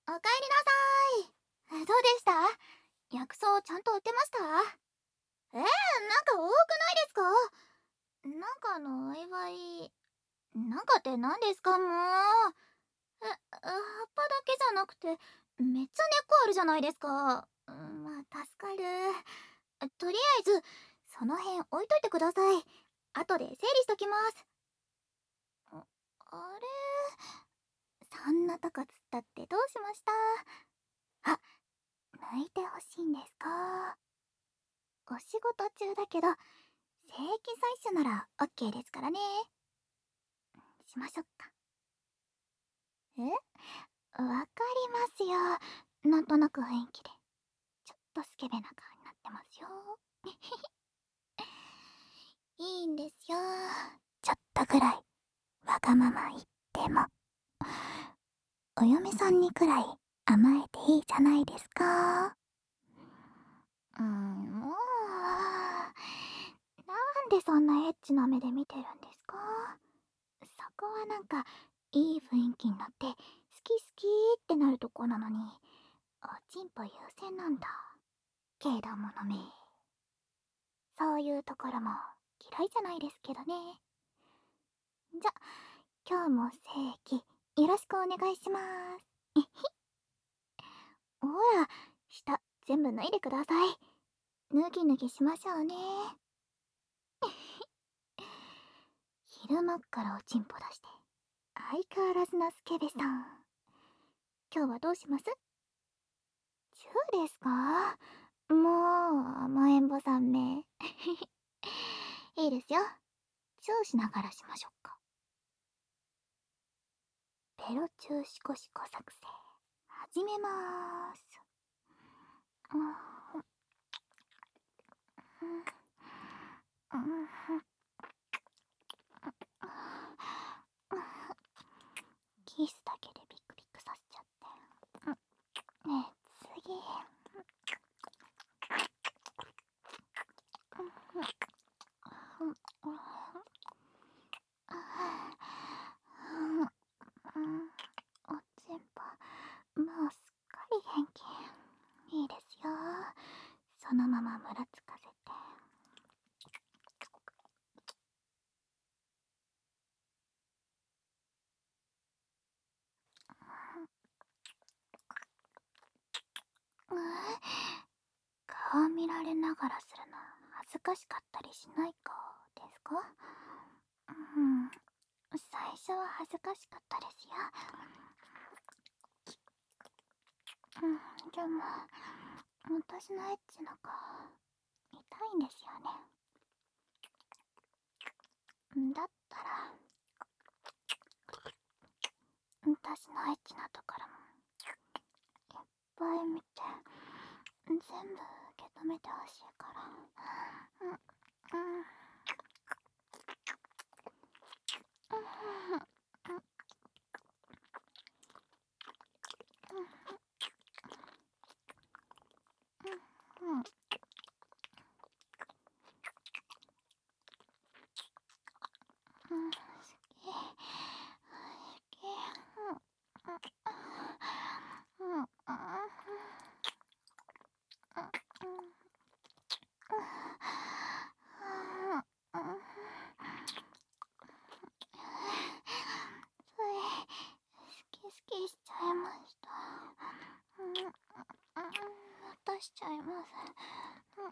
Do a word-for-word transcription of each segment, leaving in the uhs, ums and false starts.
おかえりなさい。どうでした？薬草ちゃんと売ってました？えー、なんか多くないですか？なんかあの、お祝い、なんかって何ですかもう。え、葉っぱだけじゃなくて、めっちゃ根っこあるじゃないですか。うん、まあ、助かる。とりあえず、その辺置いといてください。後で整理しときます。あ、あれ、そんなとこつったってどうしました？あ、抜いてほしいんですか？お仕事中だけど、正規採取なら オーケー ですからね。しましょっか。え、わかりますよ。なんとなく雰囲気で。ちょっとスケベな顔になってますよ。いいんですよ。ちょっとぐらい、わがまま言っても。お嫁さんにくらい甘えていいじゃないですか。うーん、もう。なんでそんなエッチな目で見てるんですか？そこはなんか、いい雰囲気になって、好き好きってなるとこなのに、おちんぽ優先なんだ。けどものめ。そういうところも嫌いじゃないですけどね。じゃ、今日も正規、よろしくお願いします。えひ。ほら、下、全部脱いでください。脱ぎ脱ぎしましょうね。昼間っからおちんぽ出して、相変わらずなスケベさん。今日はどうします？チューですか？もう、甘えんぼさんめ。いいですよ。チューしながらしましょうか。ペロチューシコシコ作戦、始めまーす。うんうんうんキスだけでビクビクさせちゃって。ねえ、次。おちんぽ、もうすっかり元気。いいですよ。そのままむらつかせて。顔見られながらするの恥ずかしかったりしないかですか？うん、最初は恥ずかしかったですよ。うん、でも私のエッチな顔痛いんですよね。だったら私のエッチなところもいっぱい見て全部受け止めてほしいから。うんうんうんうんうん、好き好き。うんうんうん好き好きしちゃいました。うんうんまたしちゃいます。うん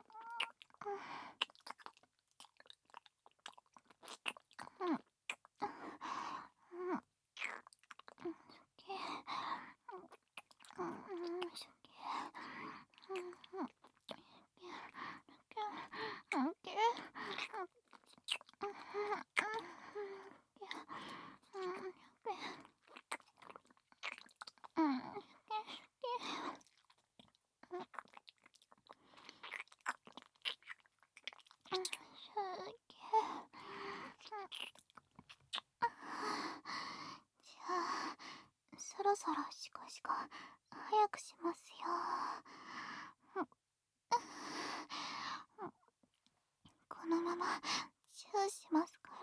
うんうんうん好き。うんうん好き。うんうんじゃあそろそろシコシコ早くしますよ。このままチューしますから。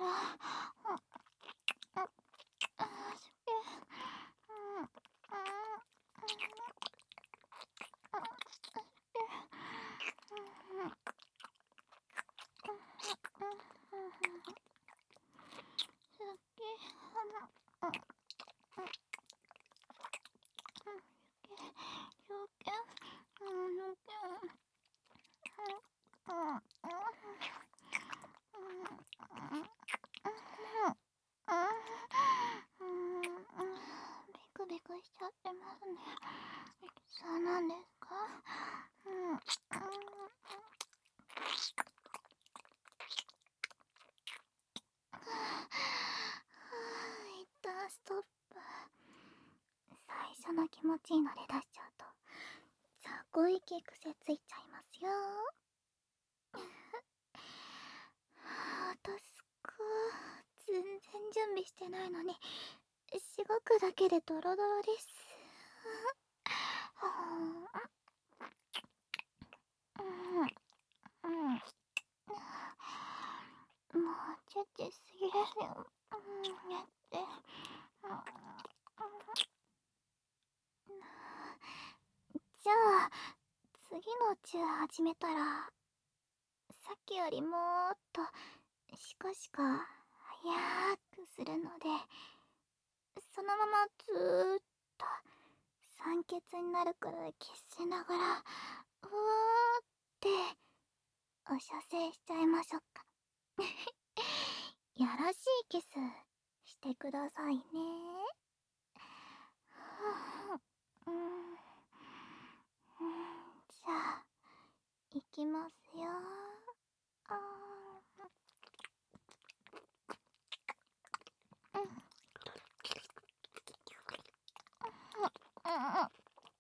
しちゃってますね。そうなんですか？うん。うん。はあ、一旦ストップ。最初の気持ちいいので出しちゃうと雑魚いけ癖ついちゃいますよ。はあ、助か。全然準備してないのにしごくだけでドロドロです。はあ、うんうん。もうチュッチュすぎですよ。うん、やって。うん、じゃあ次のチュー始めたらさっきよりもーっとシコシコ早くするので、そのままずーっと酸欠になるくらいキスしながらうわーってお射精しちゃいましょうか。やらしいキスしてくださいね。うん、うん、じゃあいきますよ。あー、うん、うん、うん、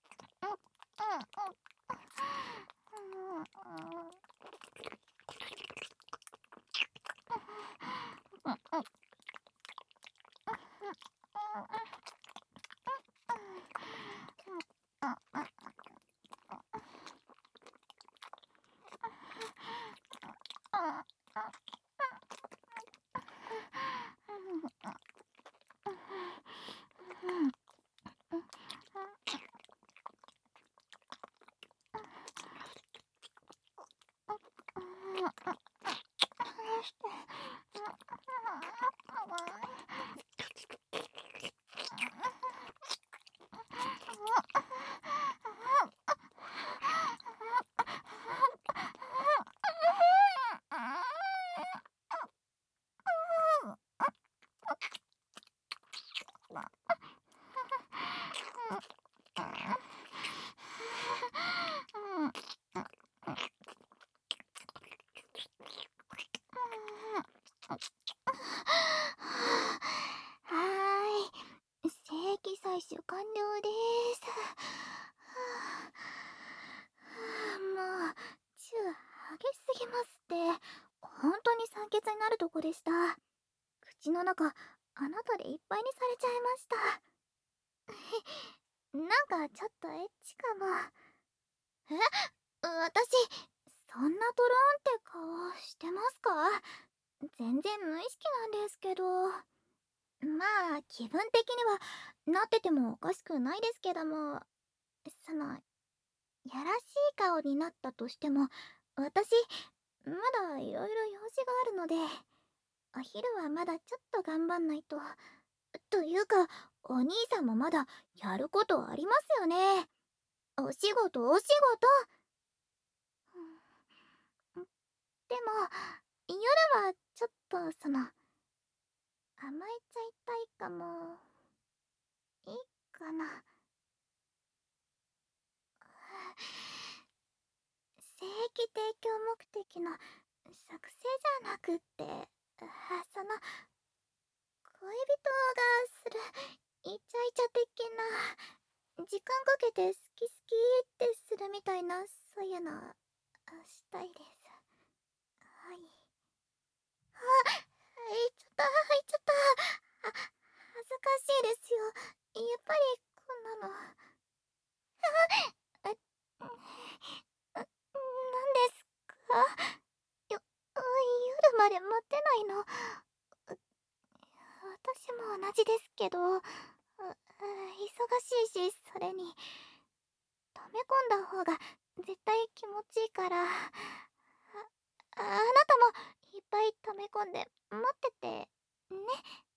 はーい、精液採取完了です。はあ、もうチュー激しすぎますって。本当に酸欠になるとこでした。口の中あなたでいっぱいにされちゃいました。なんかちょっとエッチかも。え、私そんなトローンって顔してますか？全然無意識なんですけど。まあ気分的にはなっててもおかしくないですけども、そのやらしい顔になったとしても私まだいろいろ用事があるので、お昼はまだちょっと頑張んないと。というかお兄さんもまだやることありますよね。お仕事お仕事。うん、でも夜はちょっとその甘えちゃいたいかも。いいかな。聖域提供目的の作成じゃなくって、あ、その恋人がするイチャイチャ的な、時間かけて好き好きってするみたいな、そういうのあしたいです。はい。あ、入っちゃった入っちゃった。あ、恥ずかしいですよ。やっぱりこんなの。あ、う、う、なんですか？よ、夜まで待てないの。私も同じですけど、う、う、忙しいし、それに溜め込んだ方が絶対気持ちいいから、あ、あなたもいっぱい溜め込んで待っててね。